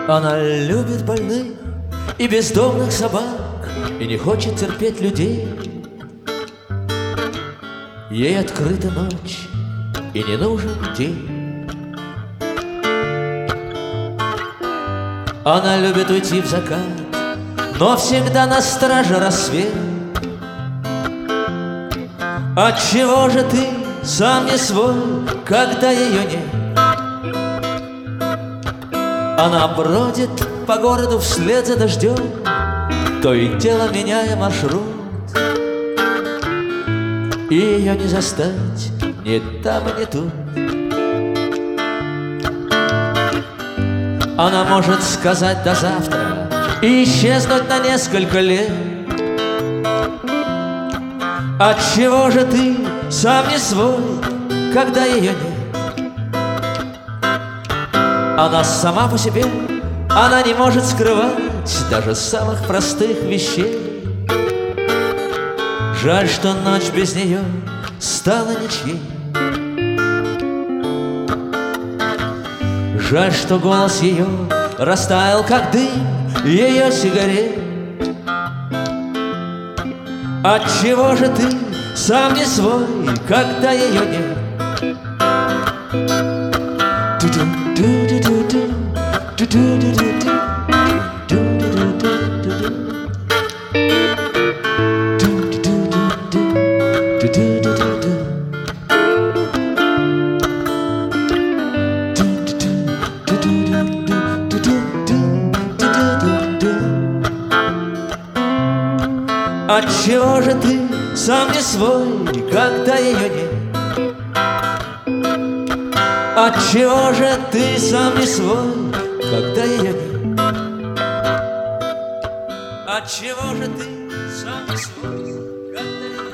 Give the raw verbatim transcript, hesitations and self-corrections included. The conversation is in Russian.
Она любит больных и бездомных собак и не хочет терпеть людей. Ей открыта ночь и не нужен день. Она любит уйти в закат, но всегда на страже рассвет. Отчего же ты сам не свой, когда ее нет? Она бродит по городу вслед за дождем, то и дело меняя маршрут. И ее не застать ни там и ни тут. Она может сказать до завтра и исчезнуть на несколько лет. Отчего же ты сам не свой, когда ее нет? Она сама по себе, она не может скрывать даже самых простых вещей. Жаль, что ночь без нее стала ничьей. Жаль, что голос ее растаял, как дым ее сигарет. Отчего же ты сам не свой, когда ее нет? Отчего же ты сам не свой, когда ее нет? Отчего же ты сам не свой, когда ее нет? Отчего же ты сам не свой, когда ее нет?